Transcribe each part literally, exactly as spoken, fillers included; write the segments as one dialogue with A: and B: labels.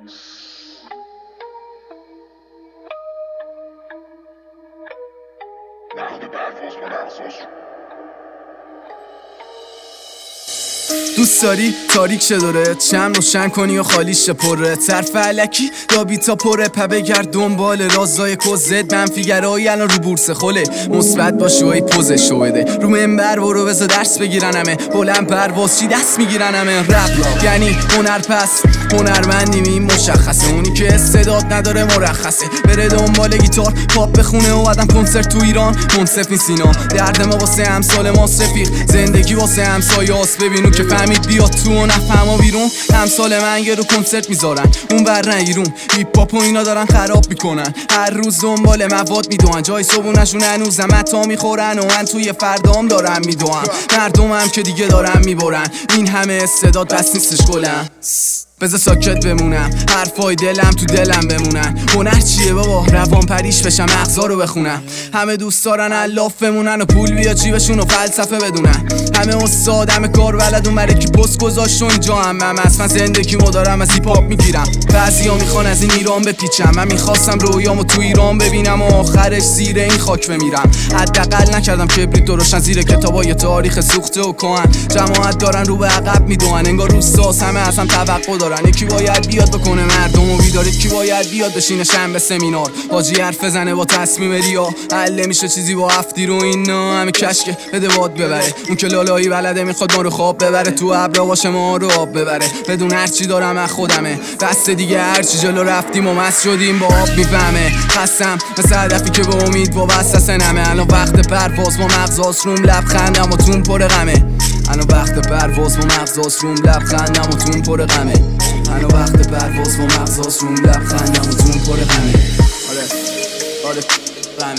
A: دوست داری تاریک شه دورت، شم روشن کنی و خالیش پره، طرف علکی یا بیتا پره، پا بگرد دنبال رازای کزت، منفیگرایی الان رو بورس خله، مثبت باش و ای پوزش رو بده، رو منبر برو بذار درس بگیرن همه، بلند پرواز چی دست میگیرن همه، رپ یعنی هنر، پس هنرمندیم این مشخصه، اونی که استعداد نداره مرخصه، بره دنبال گیتار پاپ بخونه و بعدم کنسرت تو ایران، منصف این سینا، درد ما واسه امثال ما رفیق، زندگی واسه همسایه‌است، ببینو که فهمید بیاد تو و نفهمو بیرون، امثال من یه رو کنسرت میذارن اون بر نگیرون، هیپ هاپ و اینا دارن خراب میکنن، هر روز دنبال مواد میدوان، جای صبونشون هنوزم عطا میخورن و من توی فردام دارم میدوام، مردمم که دیگه دارن میبرن، این همه استعداد بس نیستش گلم، بذار ساکت بمونم، حرفای دلم تو دلم بمونن، هنر چیه بابا روان پریش بشم مغزا رو بخونم، همه دوست دارن الاف بمونن و پول بیا جیبشون و فلسفه بدونن، همه استاد همه کار بلد اون کی پست گذاشت و اینجا هم من اصلا زندگیمو دارم از هیپ هاپ میگیرم، بعضیا میخوان از این ایران بپیچم، من میخواستم رویامو تو ایران ببینم و آخرش زیر این خاک بمیرم، حداقل نکردم کبریت درشتن زیر کتابای تاریخ سوخته و کهن، جماعت دارن رو به عقب میدوئن، انگار روستاس همه از هم توقع دارن، یکی باید بیاد بکنه مردمو بیدار، یکی باید بیاد بشینه شنبه سمینار، حاجی حرف بزنه با تصمیم ریا، حل میشه چیزی با هفتی رو اینا، همه کشکه بده باد ببره، اون که لالایی بلده میخواد ما رو خواب ببره، تو ابرا باشه ما رو آب ببره، بدون هرچی دارم از خودمه، دست دیگه هرچی جلو رفتیم و مست شدیم با آب میفهمه، خستم مثل هدفی که به امید وابسته سنمه، الان وقت پرواز با مغزاس روم لبخندم و تون پر غمه، الان وقت پرواز با مغزاس روم لبخندم و تون پر غمه، الان وقت پرواز با مغزاس روم لبخندم و تون پر غمه، آره آره غمه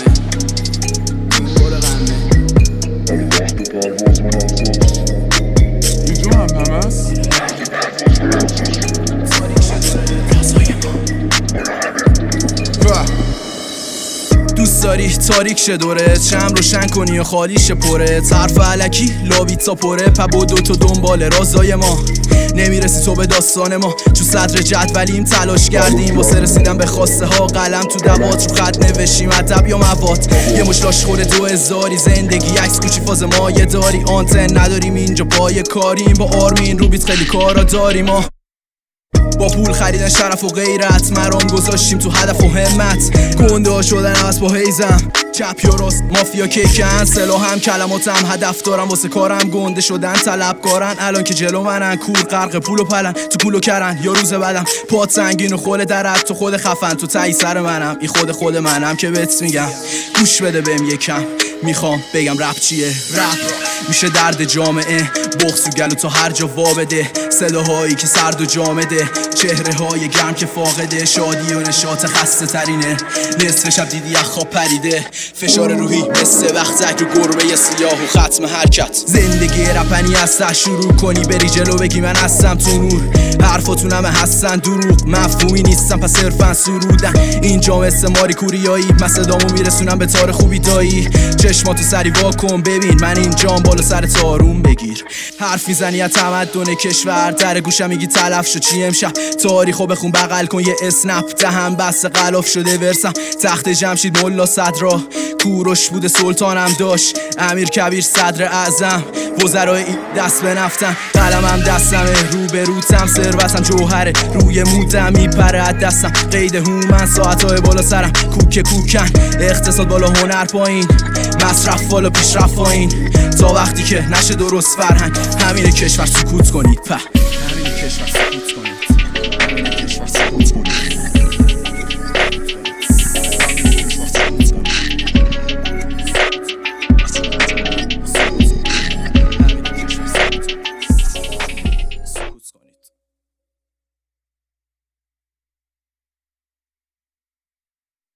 A: تون پر غمه،
B: اینجا هم هم هست؟
A: دوست داری تاریک شه دورت، شم روشن کنی و خالیش پره، طرف علکی لاویتا پره، پا با دوتا دنبال رازای ما، نمیرسی تو به داستان ما، چون صدر جدولیم تلاش کردیم واسه رسیدن به خواسته ها، قلم تو دوات رو خط نوشیم ادب یا مواد، یه مش لاشخور دو هزاری، زندگی عکس کوچی فاز مایه داری، آنتن نداریم اینجا پای کاریم، با آرمین رو بیت خیلی کارا داریم، ما با پول خریدن شرف و غیرت، مرام گذاشتیم تو هدف و همت، گنده ها شدن از با هیزم، چپ یا راست مافیا کیکن، سلاحم کلماتم هدف دارم، واسه کارم گنده شدن طلبکارن، الان که جلو منن کور غرق پول و پلن، تو پول و کرن یا روز بعدم پات سنگین و خول درد، تو خود خفن تو تایی سر منم، این خود خود منم که بهت میگم، گوش بده بهم یکم، میخوام بگم رپ چیه، رپ میشه درد جامعه، بغض و گلو تا هر جا وا بده، صداهایی که سرد و جامده، چهره های گرم که فاقده، شادی و نشاط خسته ترینه، نصف شب دیدی از خواب پریده، فشار روحی مثل وقتک رو گربه سیاه و ختم حرکت، زندگی رپنی از ته شروع کنی، بری جلو بگی من هستم تو نور، حرفاتون همه هستن دروغ، مفهومی نیستم پس صرفا سرودن، اینجا مثل ماری کوریایی، من صدامو میرسونم به تار خوبی دایی، چشماتو سری وا کن ببین من اینجام، بالا سر تارون بگیر، حرف میزنی از تمدن کشور، در گوشم میگی تلف شد چی امشب، تاریخو بخون بغل کن یه اسنپ، دهم بس غلاف شده ورسم، تخت جمشید ملا صدرا، کوروش بوده سلطانم داشت، امیر کبیر صدر اعظم، وزرای دست به نفتم، قلمم دستمه، رو به روتم، ثروتم جوهره، روی مودم میپره از دستم، قید هومن، ساعتهای بالا سرم، کوک کوکن، اقتصاد بالا هنر پایین، مصرف بالا پیشرفت پایین، تا وقتی که نشه درست فرهنگ، همین کشور سکوت کنید، په همین کشور سکوت